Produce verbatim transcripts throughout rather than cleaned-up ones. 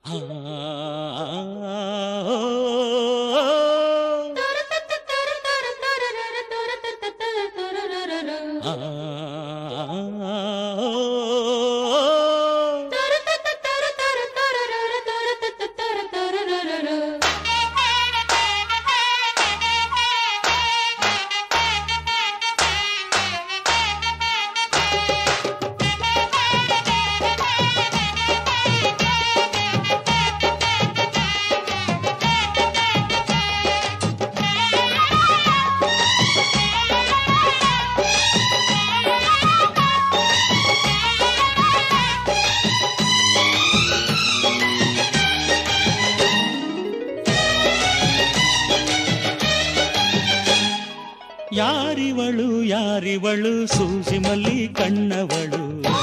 ಯಾರಿವಳು ಯಾರಿವಳು ಸೂಜಿ ಮಲ್ಲಿ ಕಣ್ಣವಳು,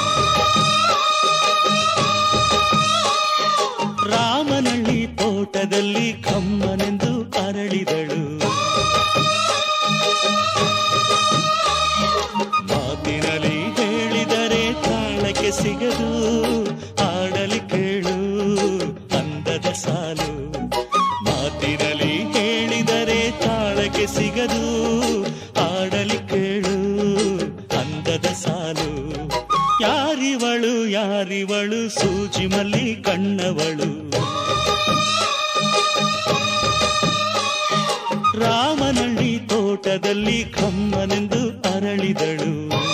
ರಾಮನಳ್ಳಿ ತೋಟದಲ್ಲಿ ಕಮ್ಮನೆಂದು ಅರಳಿದಳು. ಮಾತಿನಲ್ಲಿ ಹೇಳಿದರೆ ತಾಳಕ್ಕೆ ಸಿಗದು, ಆಡಲಿ ಕೇಳು ಅಂದದ ಸಾಲು. ಮಾತಿನಲ್ಲಿ ಹೇಳಿದರೆ ತಾಳಕ್ಕೆ ಸಿಗದು, ಆಡಲಿ ಕೇಳು ಅಂದದ ಸಾಲು. ಯಾರಿವಳು ಯಾರಿವಳು ಸೂಜಿ ಮಲ್ಲಿ ಕಣ್ಣವಳು, ರಾಮನಳ್ಳಿ ತೋಟದಲ್ಲಿ ಕಮ್ಮನೆಂದು ಅರಳಿದಳು.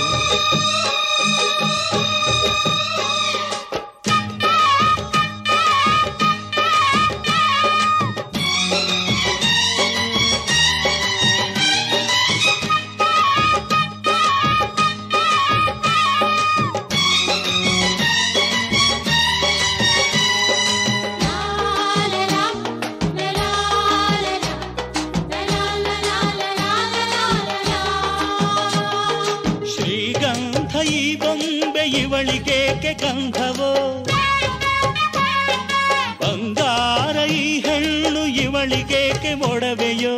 ಈ ಬೊಂಬೆ ಇವಳಿಗೇಕೆ ಗಂಧವೋ, ಬಂಗಾರ ಈ ಹೆಣ್ಣು ಇವಳಿಗೇಕೆ ಒಡವೆಯೋ.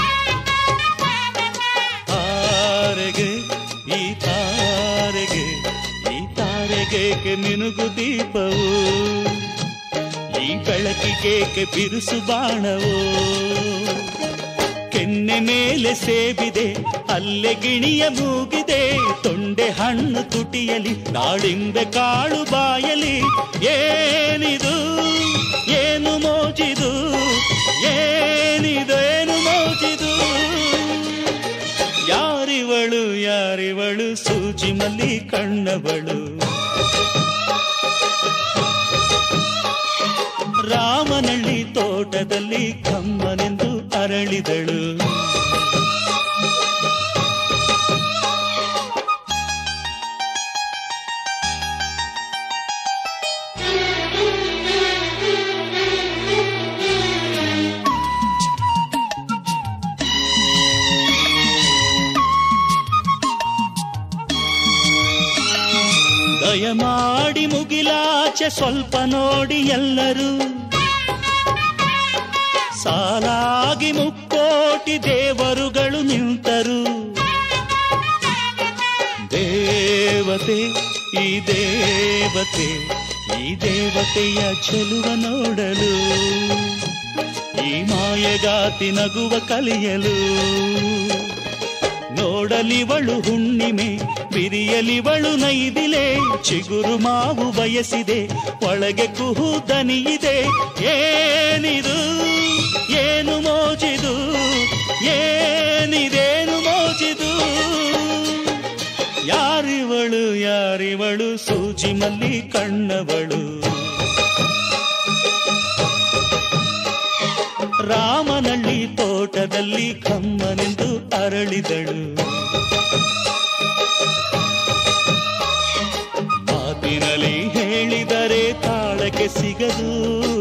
ತಾರೆಗೆ ಈ ತಾರೆಗೆ ಈ ತಾರೆಗೇಕೆ ಮಿನುಗು ದೀಪವು, ಈ ಬೆಳಕಿಗೇಕೆ ಬಿರುಸು ಬಾಣವೋ. ಕೆನ್ನೆ ಮೇಲೆ ಸೇಬಿದೆ ಅಲ್ಲೆ ಗಿಣಿಯ ಮೂಗಿದೆ, ತೊಂಡೆ ಹಣ್ಣು ತುಟಿಯಲಿ ನಾಳಿಂಬೆ ಕಾಳು ಬಾಯಲಿ. ಏನಿದು ಏನು ಮೋಜಿದು, ಏನಿದು ಏನು ಮೋಜಿದು. ಯಾರಿವಳು ಯಾರಿವಳು ಸೂಜಿ ಮಲ್ಲಿ ಕಣ್ಣವಳು, ರಾಮನಳ್ಳಿ ತೋಟದಲ್ಲಿ ಕಮ್ಮನೆಂದು ಅರಳಿದಳು. ದಯಮಾಡಿ ಮುಗಿಲಾಚೆ ಸ್ವಲ್ಪ ನೋಡಿ ಎಲ್ಲರೂ, ಸಾಲಾಗಿ ಮುಕ್ಕೋಟಿ ದೇವರುಗಳು ನಿಂತರು. ದೇವತೆ ಈ ದೇವತೆ ಈ ದೇವತೆಯ ಚೆಲುವ ನೋಡಲು, ಈ ಮಾಯಗಾತಿ ನಗುವ ಕಲಿಯಲು. ನೋಡಲಿವಳು ಹುಣ್ಣಿಮೆ ಬಿರಿಯಲಿವಳು ನೈದಿಲೆ, ಚಿಗುರು ಮಾವು ಬಯಸಿದೆ ಒಳಗೆ ಕುಹು ದನಿಯಿದೆ. ಏನಿದು ಏನು ಮೋಜಿದು, ಏನಿದೇನು ಮೋಜಿದು. ಯಾರಿವಳು ಯಾರಿವಳು ಸೂಜಿ ಮಲ್ಲಿ ಕಣ್ಣವಳು, ರಾಮನಳ್ಳಿ ತೋಟದಲ್ಲಿ ಕಮ್ಮನೆಂದು ಅರಳಿದಳು. ಮಾತಿನಲ್ಲಿ ಹೇಳಿದರೆ ತಾಳಕ್ಕೆ ಸಿಗದು,